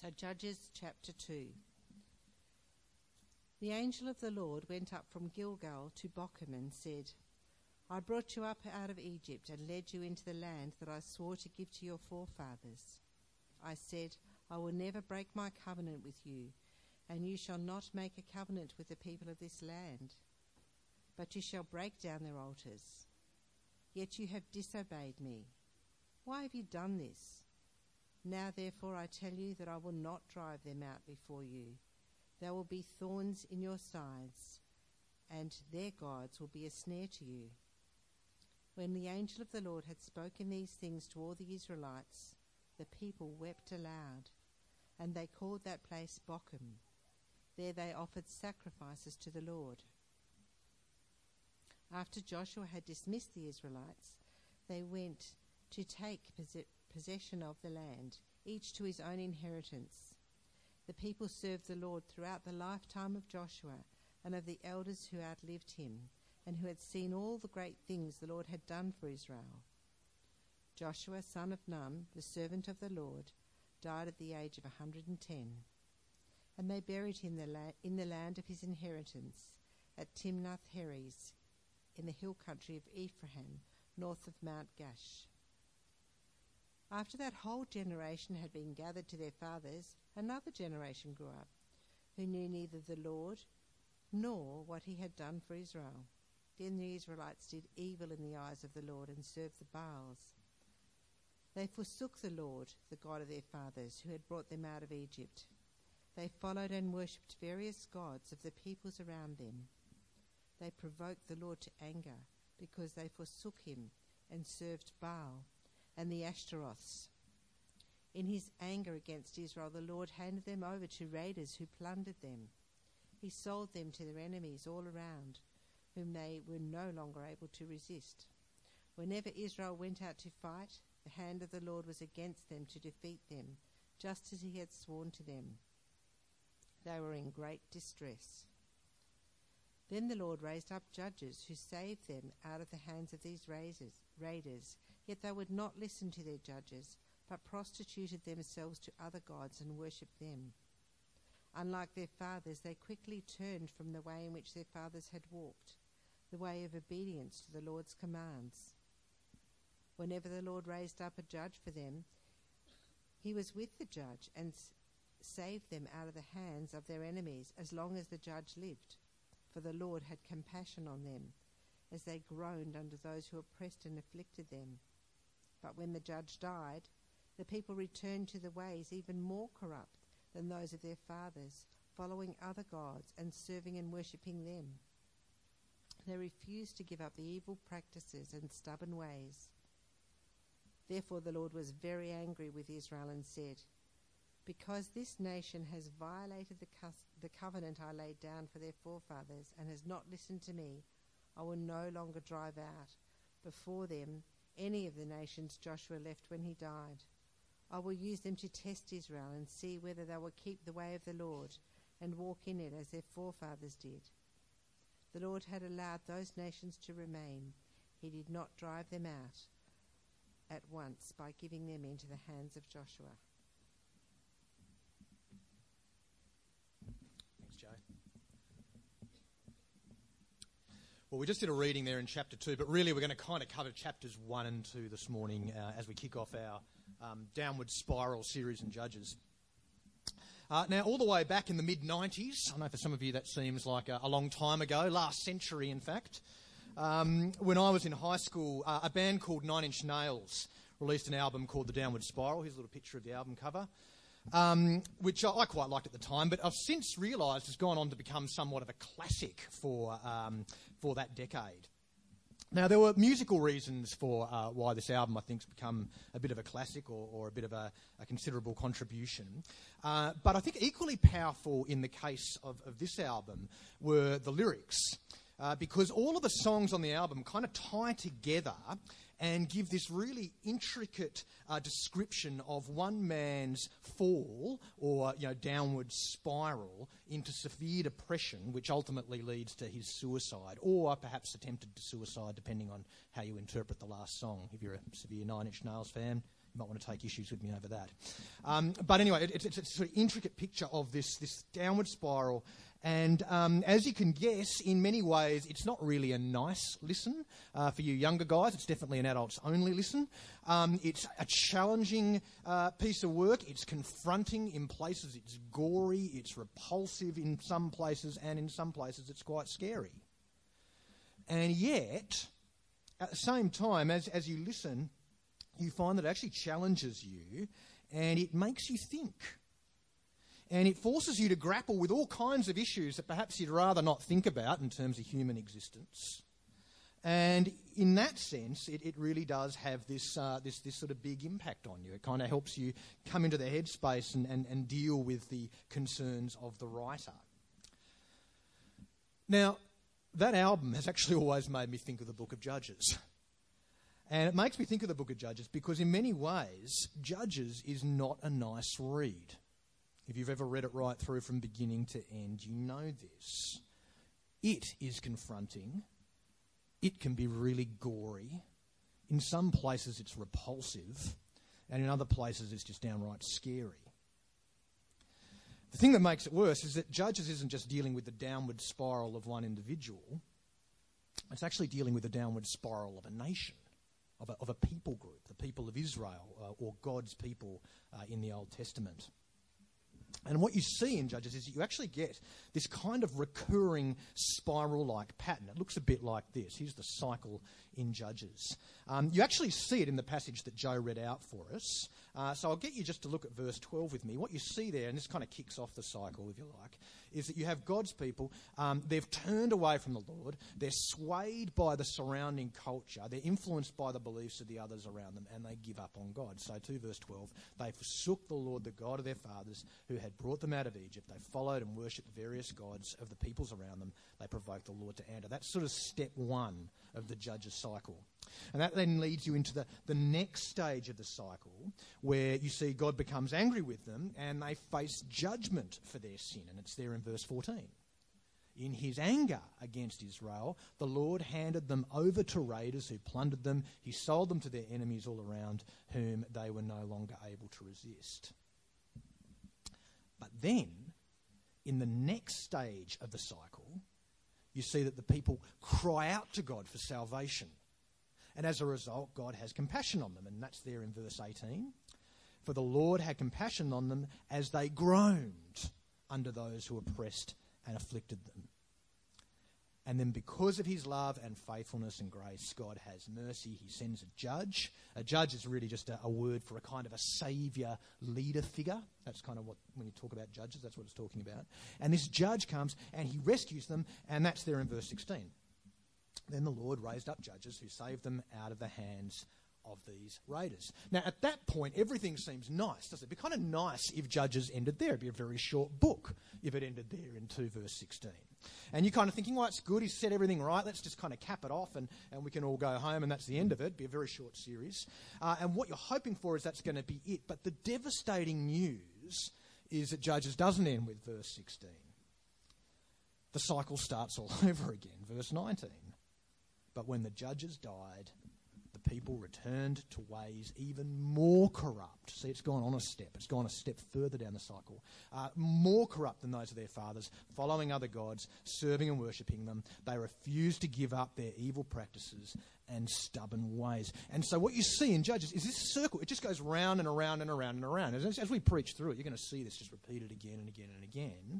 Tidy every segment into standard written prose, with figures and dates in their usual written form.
So Judges chapter 2. The angel of the Lord went up from Gilgal to Bochum and said, I brought you up out of Egypt and led you into the land that I swore to give to your forefathers. I said, I will never break my covenant with you, and you shall not make a covenant with the people of this land, but you shall break down their altars. Yet you have disobeyed me. Why have you done this? Now therefore I tell you that I will not drive them out before you. There will be thorns in your sides, and their gods will be a snare to you. When the angel of the Lord had spoken these things to all the Israelites, the people wept aloud, and they called that place Bochum. There they offered sacrifices to the Lord. After Joshua had dismissed the Israelites, they went to take possession of the land, each to his own inheritance. The people served the Lord throughout the lifetime of Joshua and of the elders who outlived him, and who had seen all the great things the Lord had done for Israel. Joshua, son of Nun, the servant of the Lord, died at the age of 110, and they buried him in the land of his inheritance at Timnath-Heres, in the hill country of Ephraim, north of Mount Gash. After that whole generation had been gathered to their fathers, another generation grew up, who knew neither the Lord nor what he had done for Israel. Then the Israelites did evil in the eyes of the Lord and served the Baals. They forsook the Lord, the God of their fathers, who had brought them out of Egypt. They followed and worshipped various gods of the peoples around them. They provoked the Lord to anger, because they forsook him and served Baal and the Ashtaroths. In his anger against Israel, the Lord handed them over to raiders who plundered them. He sold them to their enemies all around, whom they were no longer able to resist. Whenever Israel went out to fight, the hand of the Lord was against them to defeat them, just as he had sworn to them. They were in great distress. Then the Lord raised up judges who saved them out of the hands of these raiders, yet they would not listen to their judges, but prostituted themselves to other gods and worshipped them. Unlike their fathers, they quickly turned from the way in which their fathers had walked, the way of obedience to the Lord's commands. Whenever the Lord raised up a judge for them, he was with the judge and saved them out of the hands of their enemies as long as the judge lived. For the Lord had compassion on them, as they groaned under those who oppressed and afflicted them. But when the judge died, the people returned to the ways even more corrupt than those of their fathers, following other gods and serving and worshipping them. They refused to give up the evil practices and stubborn ways. Therefore the Lord was very angry with Israel and said, because this nation has violated the covenant I laid down for their forefathers and has not listened to me, I will no longer drive out before them any of the nations Joshua left when he died. I will use them to test Israel and see whether they will keep the way of the Lord and walk in it as their forefathers did. The Lord had allowed those nations to remain. He did not drive them out at once by giving them into the hands of Joshua. Well, we just did a reading there in chapter 2, but really we're going to kind of cover chapters 1 and 2 this morning as we kick off our downward spiral series in Judges. Now, all the way back in the mid-90s, I know for some of you that seems like a long time ago, last century in fact, when I was in high school, a band called Nine Inch Nails released an album called The Downward Spiral. Here's a little picture of the album cover. Which I quite liked at the time, but I've since realised has gone on to become somewhat of a classic for that decade. Now, there were musical reasons for why this album, I think, has become a bit of a classic or a bit of a considerable contribution. But I think equally powerful in the case of this album were the lyrics, because all of the songs on the album kind of tie together and give this really intricate description of one man's fall or downward spiral into severe depression, which ultimately leads to his suicide or perhaps attempted suicide, depending on how you interpret the last song. If you're a severe Nine Inch Nails fan, might want to take issues with me over that. But anyway, it's a sort of intricate picture of this downward spiral. And as you can guess, in many ways, it's not really a nice listen. For you younger guys, it's definitely an adults-only listen. It's a challenging piece of work. It's confronting in places. It's gory. It's repulsive in some places. And in some places, it's quite scary. And yet, at the same time, as you listen, you find that it actually challenges you and it makes you think. And it forces you to grapple with all kinds of issues that perhaps you'd rather not think about in terms of human existence. And in that sense, it really does have this sort of big impact on you. It kind of helps you come into the headspace and deal with the concerns of the writer. Now, that album has actually always made me think of the Book of Judges. And it makes me think of the Book of Judges because in many ways, Judges is not a nice read. If you've ever read it right through from beginning to end, you know this. It is confronting. It can be really gory. In some places it's repulsive, and in other places it's just downright scary. The thing that makes it worse is that Judges isn't just dealing with the downward spiral of one individual. It's actually dealing with the downward spiral of a nation, of a people group, the people of Israel, or God's people in the Old Testament. And what you see in Judges is that you actually get this kind of recurring spiral-like pattern. It looks a bit like this. Here's the cycle in Judges. You actually see it in the passage that Joe read out for us. So I'll get you just to look at verse 12 with me. What you see there, and this kind of kicks off the cycle, if you like, is that you have God's people. They've turned away from the Lord. They're swayed by the surrounding culture. They're influenced by the beliefs of the others around them, and they give up on God. So 2 verse 12, they forsook the Lord, the God of their fathers, who had brought them out of Egypt. They followed and worshipped various gods of the peoples around them. They provoked the Lord to anger. That's sort of step one of the Judges cycle. And that then leads you into the next stage of the cycle, where you see God becomes angry with them and they face judgment for their sin. And it's there in verse 14. In his anger against Israel, the Lord handed them over to raiders who plundered them. He sold them to their enemies all around, whom they were no longer able to resist. But then, in the next stage of the cycle, you see that the people cry out to God for salvation. And as a result, God has compassion on them. And that's there in verse 18. For the Lord had compassion on them as they groaned under those who oppressed and afflicted them. And then because of his love and faithfulness and grace, God has mercy. He sends a judge. A judge is really just a word for a kind of a saviour leader figure. That's kind of what, when you talk about judges, that's what it's talking about. And this judge comes and he rescues them, and that's there in verse 16. Then the Lord raised up judges who saved them out of the hands of these raiders. Now, at that point, everything seems nice, doesn't it? It'd be kind of nice if Judges ended there. It'd be a very short book if it ended there in 2 verse 16. And you're kind of thinking, well, it's good, he's said everything right, let's just kind of cap it off and we can all go home and that's the end of it. It'd be a very short series. And what you're hoping for is that's going to be it. But the devastating news is that Judges doesn't end with verse 16. The cycle starts all over again, verse 19. But when the judges died, the people returned to ways even more corrupt. See, it's gone on a step. It's gone a step further down the cycle. More corrupt than those of their fathers, following other gods, serving and worshipping them. They refused to give up their evil practices and stubborn ways. And so what you see in Judges is this circle. It just goes round and around and around and around. As we preach through it, you're going to see this just repeated again and again and again.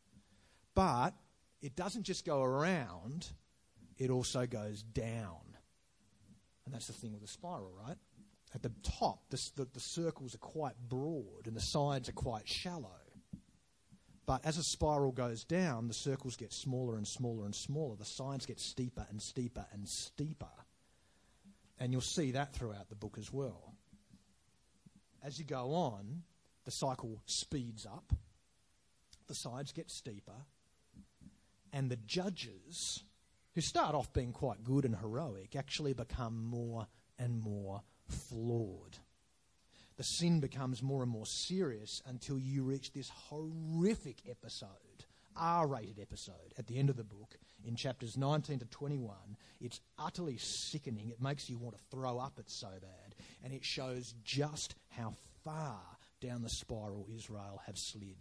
But it doesn't just go around. It also goes down. And that's the thing with the spiral, right? At the top, the circles are quite broad and the sides are quite shallow. But as a spiral goes down, the circles get smaller and smaller and smaller. The sides get steeper and steeper and steeper. And you'll see that throughout the book as well. As you go on, the cycle speeds up. The sides get steeper. And the judges, who start off being quite good and heroic, actually become more and more flawed. The sin becomes more and more serious until you reach this horrific episode R-rated episode at the end of the book in chapters 19 to 21. It's utterly sickening. It makes you want to throw up. It's so bad. And it shows just how far down the spiral Israel have slid.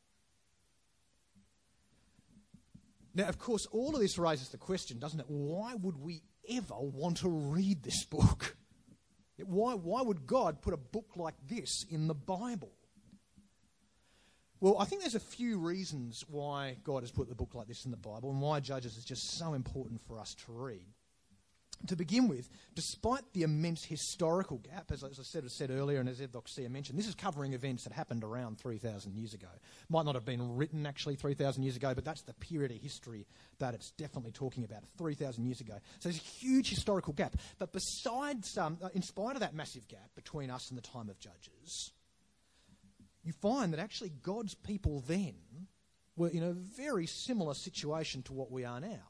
Now, of course, all of this raises the question, doesn't it? Why would we ever want to read this book? Why would God put a book like this in the Bible? Well, I think there's a few reasons why God has put the book like this in the Bible and why Judges is just so important for us to read. To begin with, despite the immense historical gap, as I said earlier and as Ed Doxia mentioned, this is covering events that happened around 3,000 years ago. Might not have been written actually 3,000 years ago, but that's the period of history that it's definitely talking about, 3,000 years ago. So there's a huge historical gap. But besides, in spite of that massive gap between us and the time of Judges, you find that actually God's people then were in a very similar situation to what we are now.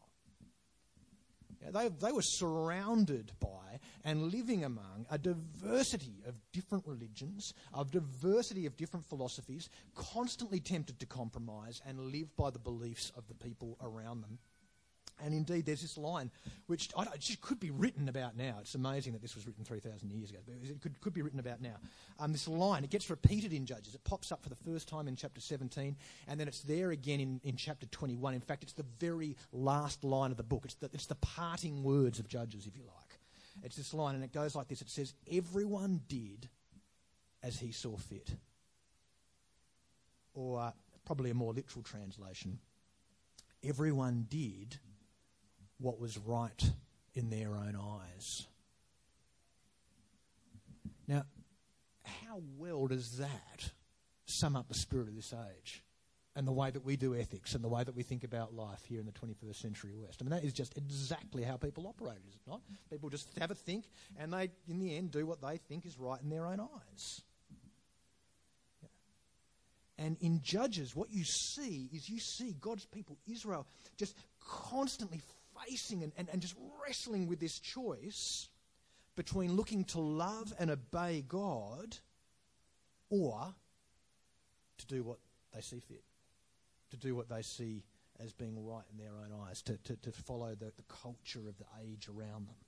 They were surrounded by and living among a diversity of different religions, a diversity of different philosophies, constantly tempted to compromise and live by the beliefs of the people around them. And indeed, there's this line, which it could be written about now. It's amazing that this was written 3,000 years ago, but it could be written about now. This line, it gets repeated in Judges. It pops up for the first time in chapter 17, and then it's there again in chapter 21. In fact, it's the very last line of the book. It's the parting words of Judges, if you like. It's this line, and it goes like this. It says, "Everyone did as he saw fit." Or probably a more literal translation, everyone did what was right in their own eyes. Now, how well does that sum up the spirit of this age and the way that we do ethics and the way that we think about life here in the 21st century West? I mean, that is just exactly how people operate, is it not? People just have a think and they, in the end, do what they think is right in their own eyes. And in Judges, what you see God's people, Israel, just constantly facing and just wrestling with this choice between looking to love and obey God or to do what they see fit, to do what they see as being right in their own eyes, to follow the culture of the age around them.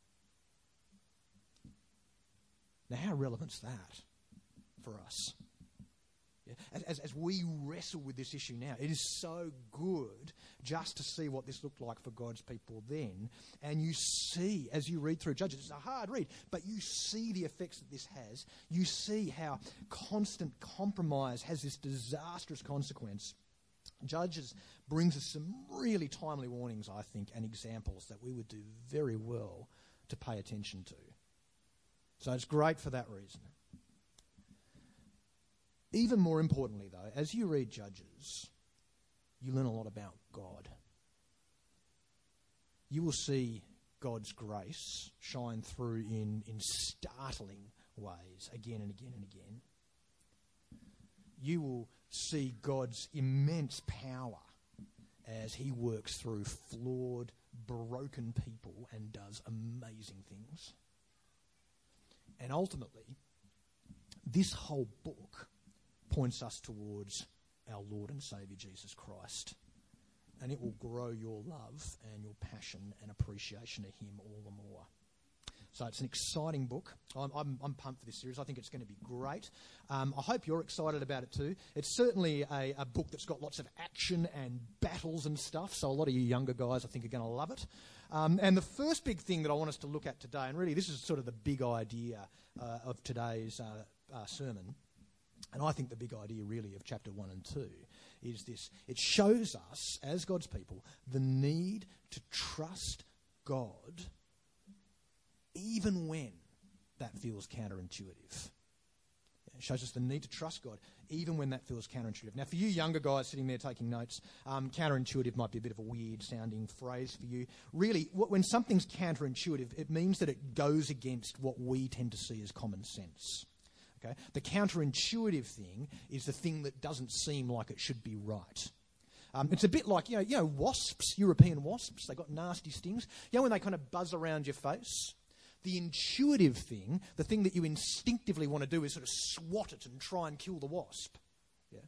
Now, how relevant's that for us? Yeah. As we wrestle with this issue now, it is so good just to see what this looked like for God's people then. And you see, as you read through Judges, it's a hard read, but you see the effects that this has. You see how constant compromise has this disastrous consequence. Judges brings us some really timely warnings, I think, and examples that we would do very well to pay attention to. So it's great for that reason. Even more importantly, though, as you read Judges, you learn a lot about God. You will see God's grace shine through in startling ways again and again and again. You will see God's immense power as he works through flawed, broken people and does amazing things. And ultimately, this whole book points us towards our Lord and Saviour Jesus Christ. And it will grow your love and your passion and appreciation of him all the more. So it's an exciting book. I'm pumped for this series. I think it's going to be great. I hope you're excited about it too. It's certainly a book that's got lots of action and battles and stuff, so a lot of you younger guys I think are going to love it. And the first big thing that I want us to look at today, and really this is sort of the big idea of today's sermon, and I think the big idea really of chapter 1 and 2 is this. It shows us, as God's people, the need to trust God even when that feels counterintuitive. It shows us the need to trust God even when that feels counterintuitive. Now, for you younger guys sitting there taking notes, counterintuitive might be a bit of a weird-sounding phrase for you. Really, when something's counterintuitive, it means that it goes against what we tend to see as common sense. Okay? The counterintuitive thing is the thing that doesn't seem like it should be right. It's a bit like, you know, wasps, European wasps, they got nasty stings. You know when they kind of buzz around your face? The intuitive thing, the thing that you instinctively want to do is sort of swat it and try and kill the wasp. Yeah?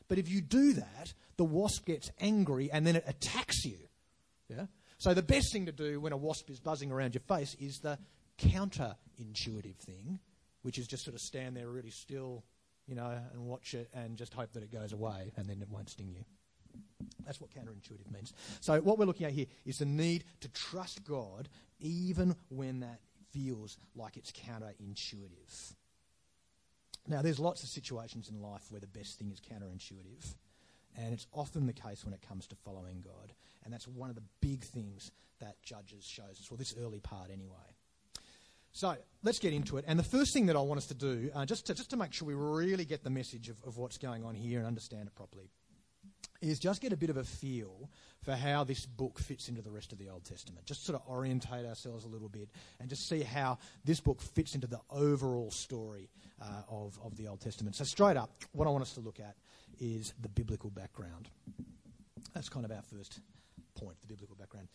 But if you do that, the wasp gets angry and then it attacks you. Yeah? So the best thing to do when a wasp is buzzing around your face is the counterintuitive thing, which is just sort of stand there really still, and watch it and just hope that it goes away and then it won't sting you. That's what counterintuitive means. So what we're looking at here is the need to trust God even when that feels like it's counterintuitive. Now, there's lots of situations in life where the best thing is counterintuitive, and it's often the case when it comes to following God. And that's one of the big things that Judges shows us, well, this early part anyway. So let's get into it. And the first thing that I want us to do, just to make sure we really get the message of what's going on here and understand it properly, is just get a bit of a feel for how this book fits into the rest of the Old Testament. Just sort of orientate ourselves a little bit and just see how this book fits into the overall story of the Old Testament. So straight up, what I want us to look at is the biblical background. That's kind of our first point, the biblical background.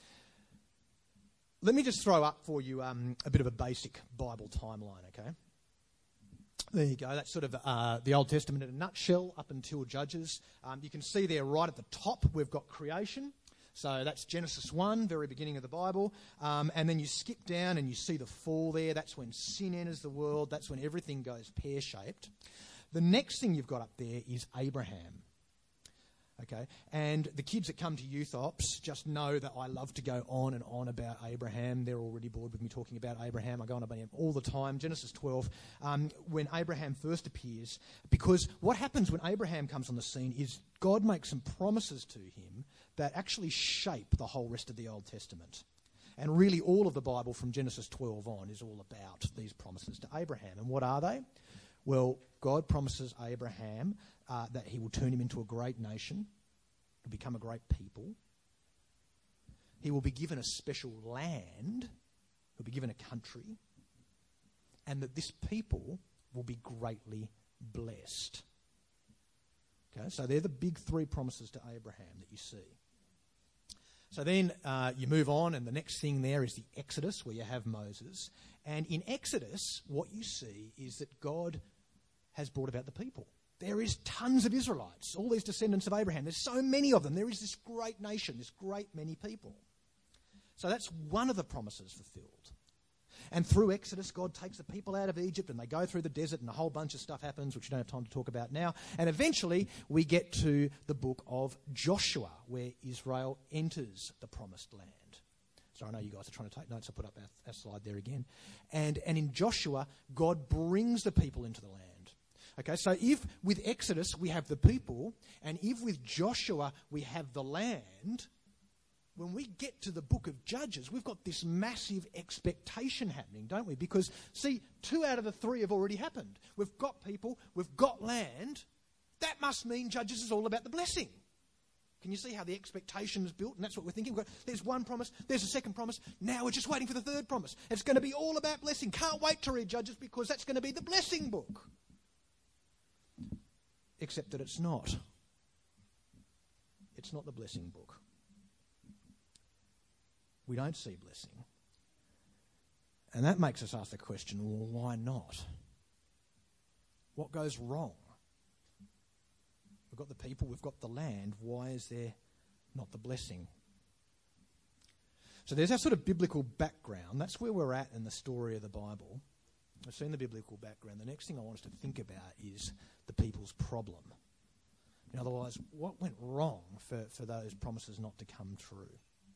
Let me just throw up for you a bit of a basic Bible timeline, okay? There you go. That's sort of the Old Testament in a nutshell up until Judges. You can see there right at the top we've got creation. So that's Genesis 1, very beginning of the Bible. And then you skip down and you see the fall there. That's when sin enters the world. That's when everything goes pear-shaped. The next thing you've got up there is Abraham. Okay, and the kids that come to Youth Ops just know that I love to go on and on about Abraham. They're already bored with me talking about Abraham. I go on about him all the time. Genesis 12, when Abraham first appears, because what happens when Abraham comes on the scene is God makes some promises to him that actually shape the whole rest of the Old Testament. And really all of the Bible from Genesis 12 on is all about these promises to Abraham. And what are they? Well, God promises Abraham that he will turn him into a great nation, to become a great people. He will be given a special land, he'll be given a country, and that this people will be greatly blessed. Okay, so they're the big three promises to Abraham that you see. So then you move on, and the next thing there is the Exodus, where you have Moses. And in Exodus, what you see is that God has brought about the people. There is tons of Israelites, all these descendants of Abraham. There's so many of them. There is this great nation, this great many people. So that's one of the promises fulfilled. And through Exodus, God takes the people out of Egypt and they go through the desert and a whole bunch of stuff happens, which we don't have time to talk about now. And eventually we get to the book of Joshua, where Israel enters the promised land. So I know you guys are trying to take notes. I'll put up our slide there again. And in Joshua, God brings the people into the land. Okay, so if with Exodus we have the people, and if with Joshua we have the land, when we get to the book of Judges, we've got this massive expectation happening, don't we? Because, see, 2 out of the 3 have already happened. We've got people, we've got land. That must mean Judges is all about the blessing. Can you see how the expectation is built? And that's what we're thinking. There's one promise, there's a second promise. Now we're just waiting for the third promise. It's going to be all about blessing. Can't wait to read Judges because that's going to be the blessing book. Except that it's not. It's not the blessing book. We don't see blessing. And that makes us ask the question, well, why not? What goes wrong? We've got the people, we've got the land. Why is there not the blessing? So there's our sort of biblical background. That's where we're at in the story of the Bible. We've seen the biblical background. The next thing I want us to think about is the people's problem. In other words, what went wrong for those promises not to come true?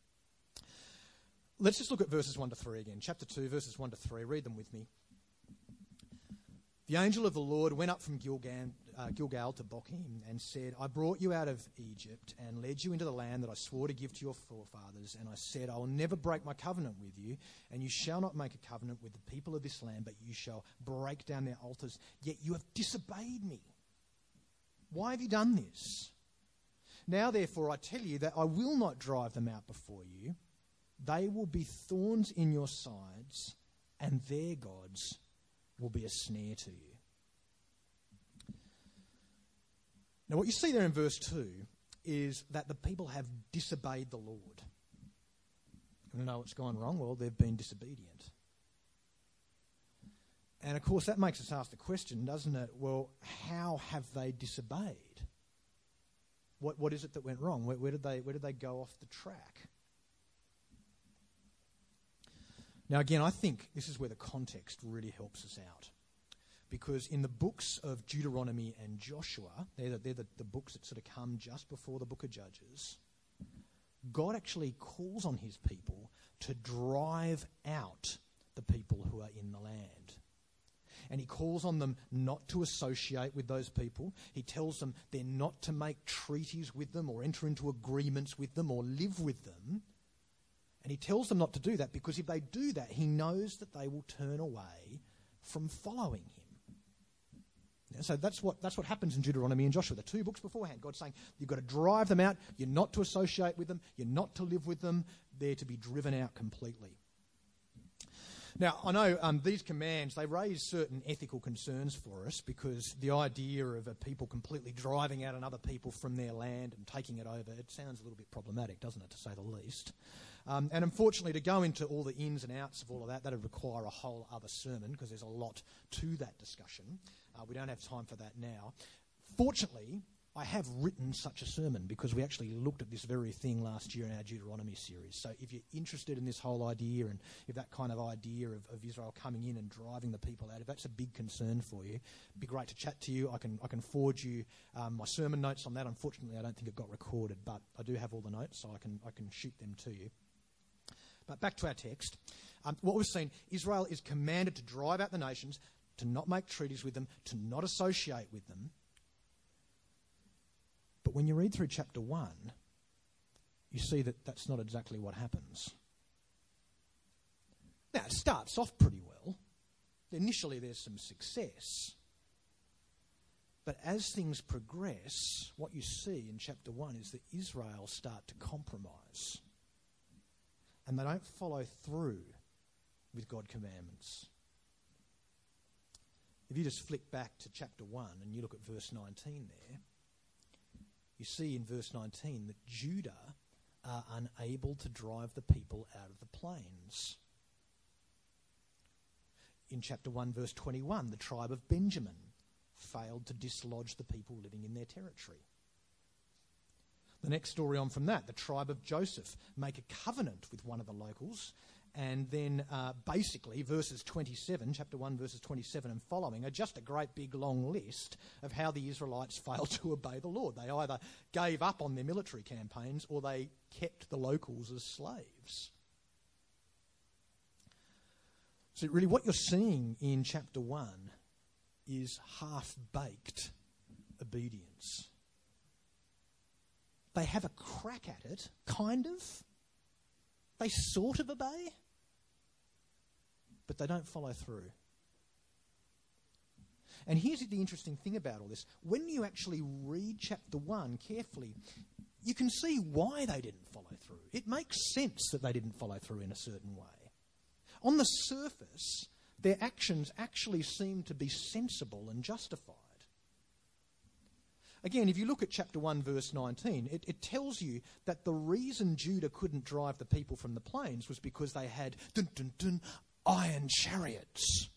Let's just look at verses 1 to 3 again. Chapter 2, verses 1 to 3. Read them with me. The angel of the Lord went up from Gilgal to Bochim and said, I brought you out of Egypt and led you into the land that I swore to give to your forefathers. And I said, I will never break my covenant with you, and you shall not make a covenant with the people of this land, but you shall break down their altars. Yet you have disobeyed me. Why have you done this? Now, therefore, I tell you that I will not drive them out before you. They will be thorns in your sides, and their gods will be a snare to you. Now, what you see there in verse 2 is that the people have disobeyed the Lord. You know what's gone wrong? Well, they've been disobedient. And, of course, that makes us ask the question, doesn't it? Well, how have they disobeyed? What is it that went wrong? Where did they go off the track? Now, again, I think this is where the context really helps us out. Because in the books of Deuteronomy and Joshua, they're the books that sort of come just before the book of Judges, God actually calls on his people to drive out the people who are in the land. And he calls on them not to associate with those people. He tells them they're not to make treaties with them or enter into agreements with them or live with them. And he tells them not to do that because if they do that, he knows that they will turn away from following him. And so that's what happens in Deuteronomy and Joshua, the two books beforehand. God's saying you've got to drive them out. You're not to associate with them. You're not to live with them. They're to be driven out completely. Now, I know these commands, they raise certain ethical concerns for us because the idea of a people completely driving out another people from their land and taking it over, it sounds a little bit problematic, doesn't it, to say the least. And unfortunately, to go into all the ins and outs of all of that, that would require a whole other sermon because there's a lot to that discussion. We don't have time for that now. Fortunately, I have written such a sermon because we actually looked at this very thing last year in our Deuteronomy series. So if you're interested in this whole idea and if that kind of idea of Israel coming in and driving the people out, if that's a big concern for you, it'd be great to chat to you. I can forward you my sermon notes on that. Unfortunately, I don't think it got recorded, but I do have all the notes, so I can shoot them to you. But back to our text. What we've seen, Israel is commanded to drive out the nations, to not make treaties with them, to not associate with them. But when you read through chapter 1, you see that that's not exactly what happens. Now, it starts off pretty well. Initially, there's some success. But as things progress, what you see in chapter 1 is that Israel start to compromise. And they don't follow through with God's commandments. If you just flick back to chapter 1 and you look at verse 19 there, you see in verse 19 that Judah are unable to drive the people out of the plains. In chapter 1, verse 21, the tribe of Benjamin failed to dislodge the people living in their territory. The next story on from that, the tribe of Joseph make a covenant with one of the locals, and then basically verses 27, chapter 1, verses 27 and following, are just a great big long list of how the Israelites failed to obey the Lord. They either gave up on their military campaigns or they kept the locals as slaves. So really what you're seeing in chapter 1 is half-baked obedience. They have a crack at it, kind of. They sort of obey, but they don't follow through. And here's the interesting thing about all this. When you actually read chapter 1 carefully, you can see why they didn't follow through. It makes sense that they didn't follow through in a certain way. On the surface, their actions actually seem to be sensible and justified. Again, if you look at chapter 1, verse 19, it tells you that the reason Judah couldn't drive the people from the plains was because they had iron chariots.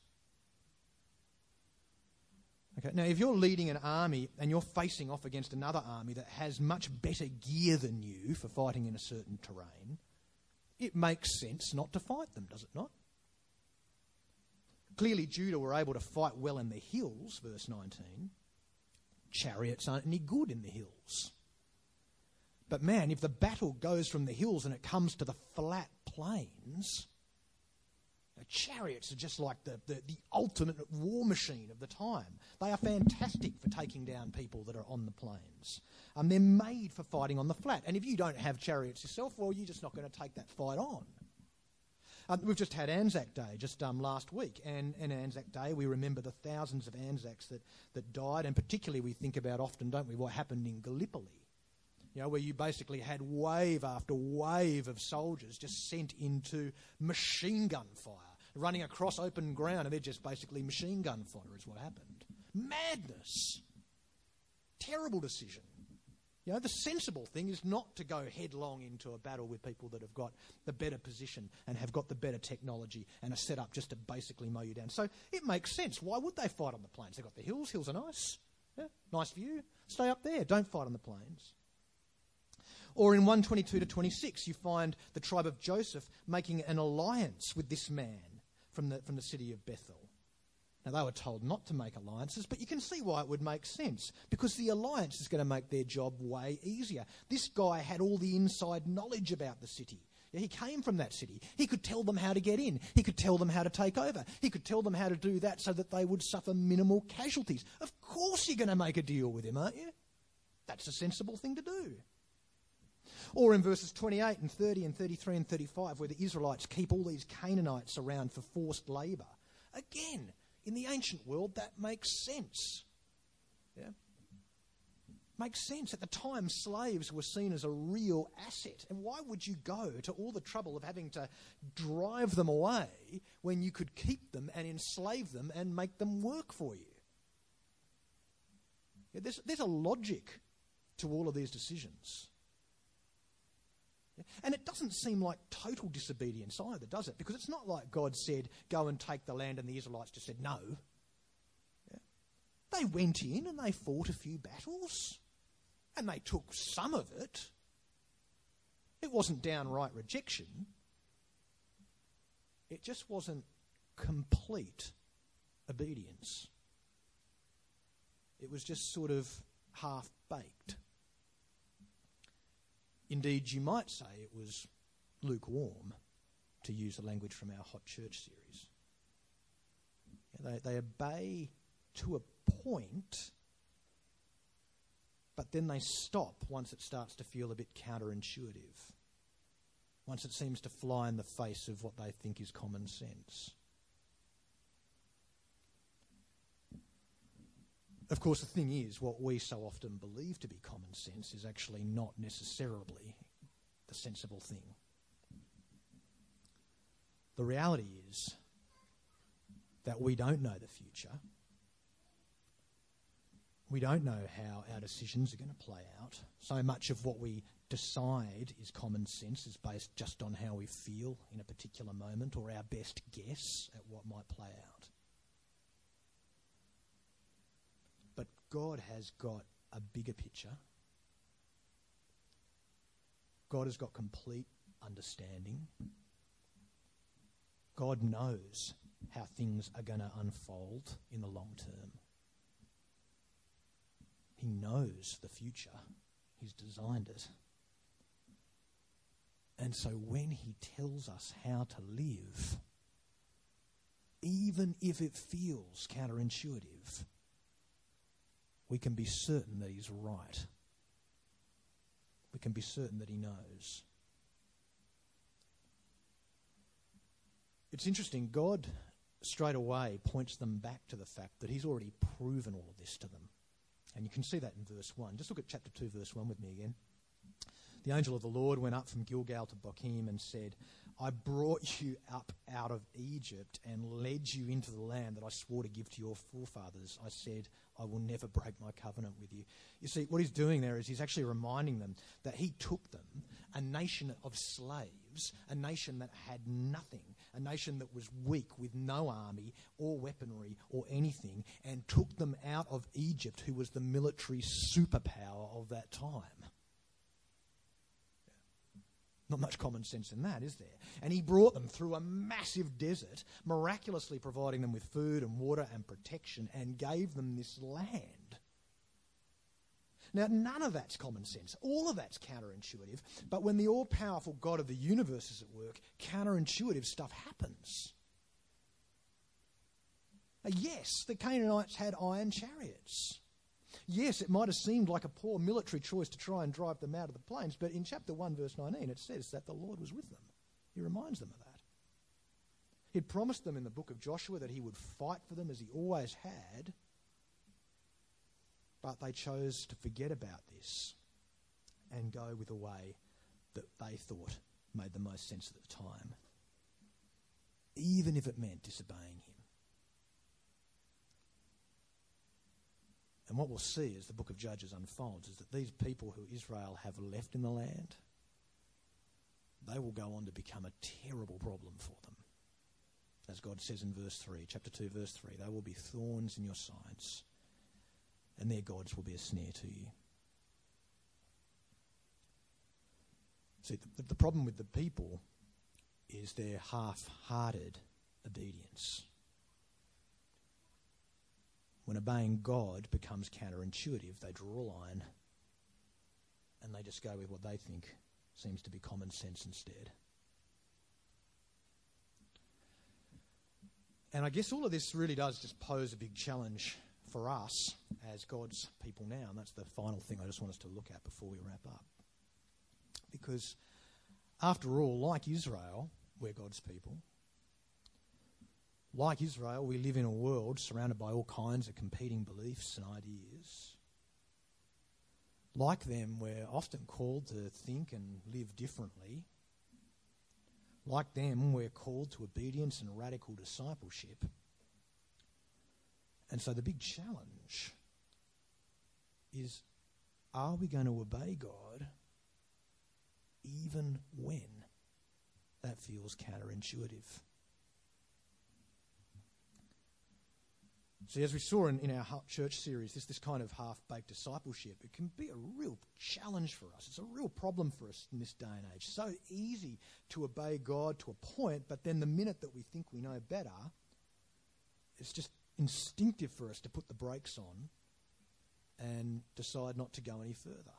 Okay, now, if you're leading an army and you're facing off against another army that has much better gear than you for fighting in a certain terrain, it makes sense not to fight them, does it not? Clearly, Judah were able to fight well in the hills, verse 19. Chariots aren't any good in the hills. But man, if the battle goes from the hills and it comes to the flat plains, chariots are just like the ultimate war machine of the time. They are fantastic for taking down people that are on the plains. They're made for fighting on the flat. And if you don't have chariots yourself, well, you're just not going to take that fight on. We've just had Anzac Day just last week, and Anzac Day we remember the thousands of Anzacs that died, and particularly we think about often, don't we, what happened in Gallipoli, where you basically had wave after wave of soldiers just sent into machine gun fire, running across open ground, and they're just basically machine gun fodder is what happened. Madness. Terrible decision. The sensible thing is not to go headlong into a battle with people that have got the better position and have got the better technology and are set up just to basically mow you down. So it makes sense. Why would they fight on the plains? They've got the hills. Hills are nice. Yeah, nice view. Stay up there. Don't fight on the plains. Or in 1:22 to 26, you find the tribe of Joseph making an alliance with this man from the city of Bethel. Now, they were told not to make alliances, but you can see why it would make sense, because the alliance is going to make their job way easier. This guy had all the inside knowledge about the city. He came from that city. He could tell them how to get in. He could tell them how to take over. He could tell them how to do that so that they would suffer minimal casualties. Of course you're going to make a deal with him, aren't you? That's a sensible thing to do. Or in verses 28 and 30 and 33 and 35, where the Israelites keep all these Canaanites around for forced labour. Again, in the ancient world, that makes sense. Yeah? Makes sense. At the time, slaves were seen as a real asset. And why would you go to all the trouble of having to drive them away when you could keep them and enslave them and make them work for you? Yeah, there's a logic to all of these decisions. Yeah? And it doesn't seem like total disobedience either, does it? Because it's not like God said, go and take the land, and the Israelites just said no. Yeah? They went in and they fought a few battles. And they took some of it. It wasn't downright rejection. It just wasn't complete obedience. It was just sort of half-baked. Indeed, you might say it was lukewarm, to use the language from our Hot Church series. They obey to a point, but then they stop once it starts to feel a bit counterintuitive, once it seems to fly in the face of what they think is common sense. Of course, the thing is, what we so often believe to be common sense is actually not necessarily the sensible thing. The reality is that we don't know the future. We don't know how our decisions are going to play out. So much of what we decide is common sense, is based just on how we feel in a particular moment or our best guess at what might play out. But God has got a bigger picture. God has got complete understanding. God knows how things are going to unfold in the long term. He knows the future. He's designed it. And so when he tells us how to live, even if it feels counterintuitive, we can be certain that he's right. We can be certain that he knows. It's interesting, God straight away points them back to the fact that he's already proven all of this to them. And you can see that in verse 1. Just look at chapter 2, verse 1 with me again. The angel of the Lord went up from Gilgal to Bochim and said, I brought you up out of Egypt and led you into the land that I swore to give to your forefathers. I said, I will never break my covenant with you. You see, what he's doing there is he's actually reminding them that he took them, a nation of slaves, a nation that had nothing, a nation that was weak with no army or weaponry or anything, and took them out of Egypt, who was the military superpower of that time. Not much common sense in that, is there? And he brought them through a massive desert, miraculously providing them with food and water and protection, and gave them this land. Now, none of that's common sense. All of that's counterintuitive. But when the all-powerful God of the universe is at work, counterintuitive stuff happens. Now, yes, the Canaanites had iron chariots. Yes, it might have seemed like a poor military choice to try and drive them out of the plains, but in chapter 1, verse 19, it says that the Lord was with them. He reminds them of that. He'd promised them in the book of Joshua that he would fight for them as he always had, but they chose to forget about this and go with a way that they thought made the most sense at the time, even if it meant disobeying him. And what we'll see as the book of Judges unfolds is that these people who Israel have left in the land, they will go on to become a terrible problem for them. As God says in verse 3, chapter 2, verse 3, they will be thorns in your sides, and their gods will be a snare to you. See, the problem with the people is their half-hearted obedience. When obeying God becomes counterintuitive, they draw a line and they just go with what they think seems to be common sense instead. And I guess all of this really does just pose a big challenge for us as God's people now, and that's the final thing I just want us to look at before we wrap up. Because after all, like Israel, we're God's people. Like Israel, we live in a world surrounded by all kinds of competing beliefs and ideas. Like them, we're often called to think and live differently. Like them, we're called to obedience and radical discipleship. And so the big challenge is, are we going to obey God even when that feels counterintuitive? See, as we saw in our church series, this kind of half-baked discipleship, it can be a real challenge for us. It's a real problem for us in this day and age. So easy to obey God to a point, but then the minute that we think we know better, it's just instinctive for us to put the brakes on and decide not to go any further.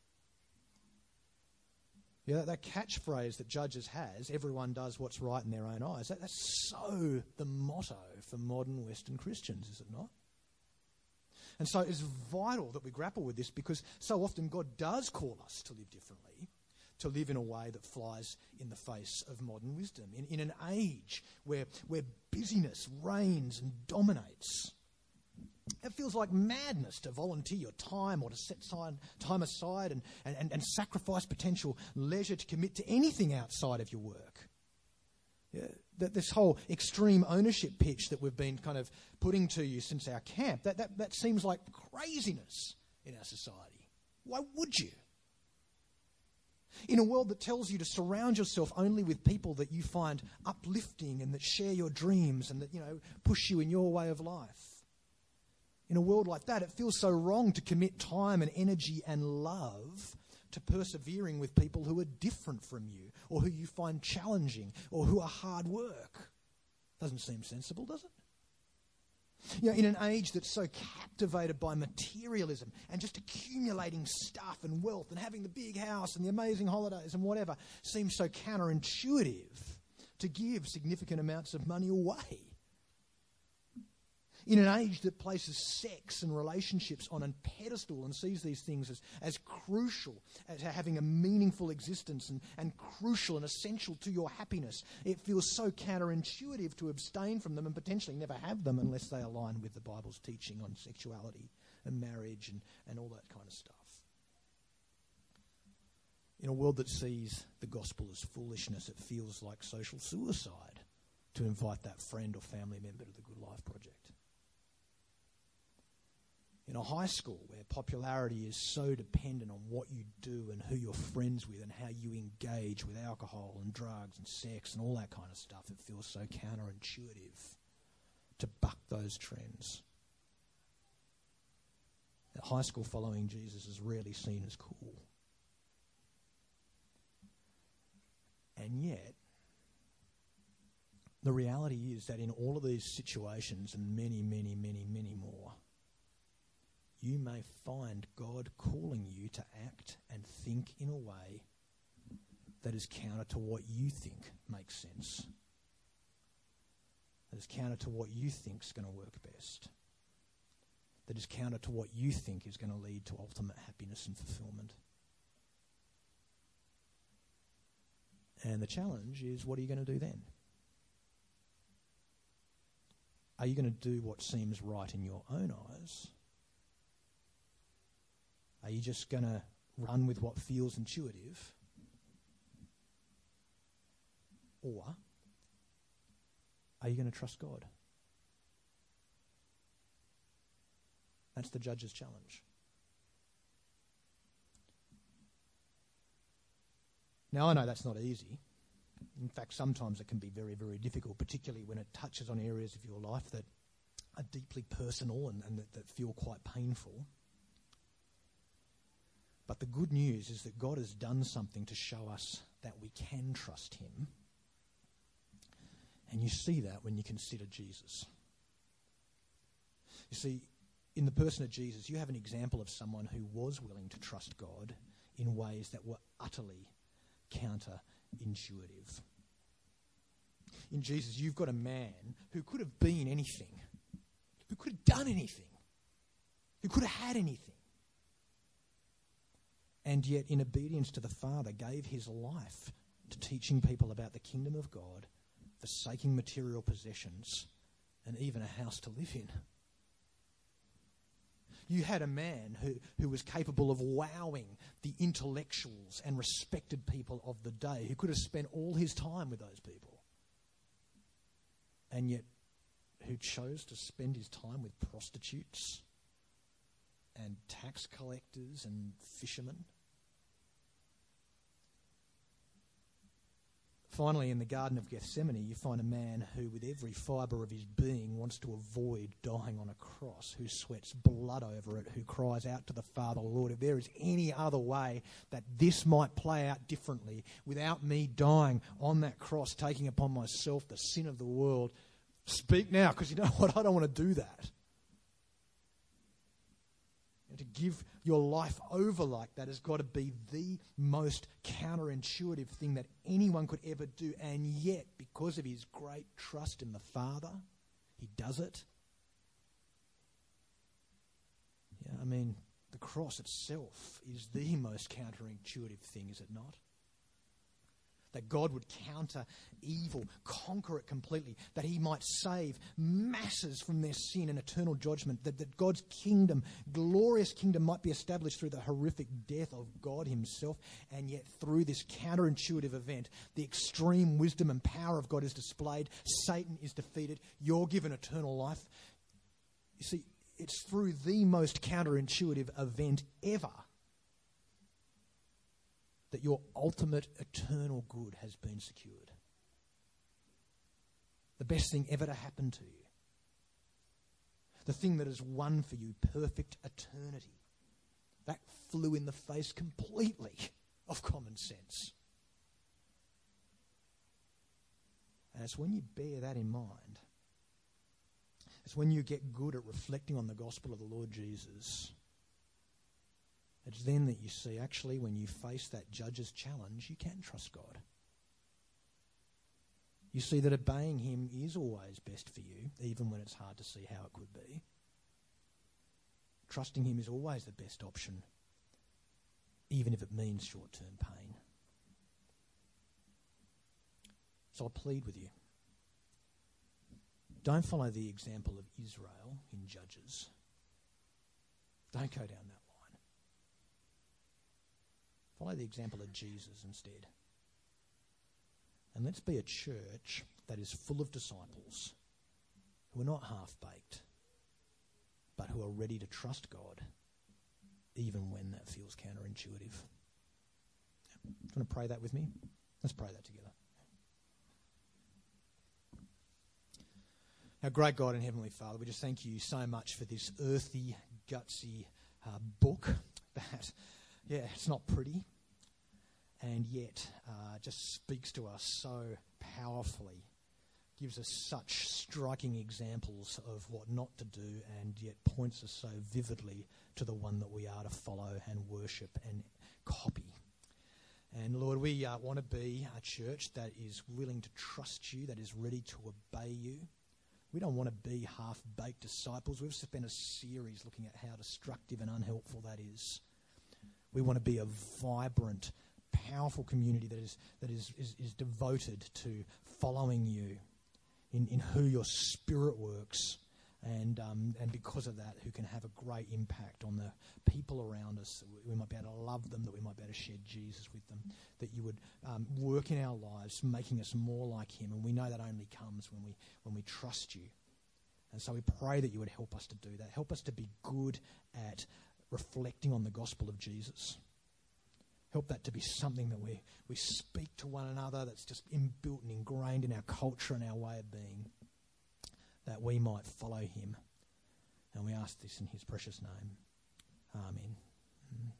Yeah, that catchphrase that Judges has, everyone does what's right in their own eyes, that's so the motto for modern Western Christians, is it not? And so it's vital that we grapple with this, because so often God does call us to live differently, to live in a way that flies in the face of modern wisdom, in an age where busyness reigns and dominates. It feels like madness to volunteer your time or to set time aside and sacrifice potential leisure to commit to anything outside of your work. Yeah, this whole extreme ownership pitch that we've been kind of putting to you since our camp, that seems like craziness in our society. Why would you? In a world that tells you to surround yourself only with people that you find uplifting and that share your dreams and that, push you in your way of life. In a world like that, it feels so wrong to commit time and energy and love to persevering with people who are different from you or who you find challenging or who are hard work. Doesn't seem sensible, does it? In an age that's so captivated by materialism and just accumulating stuff and wealth and having the big house and the amazing holidays and whatever, seems so counterintuitive to give significant amounts of money away. In an age that places sex and relationships on a pedestal and sees these things as crucial as having a meaningful existence and crucial and essential to your happiness, it feels so counterintuitive to abstain from them and potentially never have them unless they align with the Bible's teaching on sexuality and marriage and all that kind of stuff. In a world that sees the gospel as foolishness, it feels like social suicide to invite that friend or family member to the Good Life Project. In a high school where popularity is so dependent on what you do and who you're friends with and how you engage with alcohol and drugs and sex and all that kind of stuff, it feels so counterintuitive to buck those trends. At high school, following Jesus is rarely seen as cool. And yet, the reality is that in all of these situations and many, many, many, many more, you may find God calling you to act and think in a way that is counter to what you think makes sense, that is counter to what you think is going to work best, that is counter to what you think is going to lead to ultimate happiness and fulfillment. And the challenge is, what are you going to do then? Are you going to do what seems right in your own eyes? Are you just going to run with what feels intuitive? Or are you going to trust God? That's the Judge's challenge. Now, I know that's not easy. In fact, sometimes it can be very, very difficult, particularly when it touches on areas of your life that are deeply personal and that feel quite painful. But the good news is that God has done something to show us that we can trust him. And you see that when you consider Jesus. You see, in the person of Jesus, you have an example of someone who was willing to trust God in ways that were utterly counterintuitive. In Jesus, you've got a man who could have been anything, who could have done anything, who could have had anything, and yet in obedience to the Father gave his life to teaching people about the kingdom of God, forsaking material possessions, and even a house to live in. You had a man who was capable of wowing the intellectuals and respected people of the day, who could have spent all his time with those people, and yet who chose to spend his time with prostitutes and tax collectors and fishermen. Finally, in the Garden of Gethsemane, you find a man who, with every fibre of his being, wants to avoid dying on a cross, who sweats blood over it, who cries out to the Father, Lord, if there is any other way that this might play out differently, without me dying on that cross, taking upon myself the sin of the world, speak now, because you know what? I don't want to do that. And to give your life over like that has got to be the most counterintuitive thing that anyone could ever do. And yet, because of his great trust in the Father, he does it. Yeah, I mean, the cross itself is the most counterintuitive thing, is it not? That God would counter evil, conquer it completely, that he might save masses from their sin and eternal judgment, that God's kingdom, glorious kingdom, might be established through the horrific death of God himself, and yet through this counterintuitive event, the extreme wisdom and power of God is displayed, Satan is defeated, you're given eternal life. You see, it's through the most counterintuitive event ever that your ultimate eternal good has been secured. The best thing ever to happen to you. The thing that has won for you perfect eternity. That flew in the face completely of common sense. And it's when you bear that in mind, it's when you get good at reflecting on the gospel of the Lord Jesus, it's then that you see, actually, when you face that judge's challenge, you can trust God. You see that obeying him is always best for you, even when it's hard to see how it could be. Trusting him is always the best option, even if it means short-term pain. So I plead with you, don't follow the example of Israel in Judges. Don't go down that line. Follow the example of Jesus instead. And let's be a church that is full of disciples who are not half-baked, but who are ready to trust God, even when that feels counterintuitive. Do you want to pray that with me? Let's pray that together. Our great God and Heavenly Father, we just thank you so much for this earthy, gutsy book that, yeah, it's not pretty, and yet just speaks to us so powerfully, gives us such striking examples of what not to do, and yet points us so vividly to the one that we are to follow and worship and copy. And Lord, we want to be a church that is willing to trust you, that is ready to obey you. We don't want to be half-baked disciples. We've spent a series looking at how destructive and unhelpful that is. We want to be a vibrant, powerful community that is devoted to following you in who your Spirit works, and because of that, who can have a great impact on the people around us. That we might be able to love them, that we might be able to share Jesus with them, that you would work in our lives, making us more like him. And we know that only comes when we trust you. And so we pray that you would help us to do that. Help us to be good at reflecting on the gospel of Jesus. Help that to be something that we speak to one another, that's just inbuilt and ingrained in our culture and our way of being, that we might follow him. And we ask this in his precious name. Amen.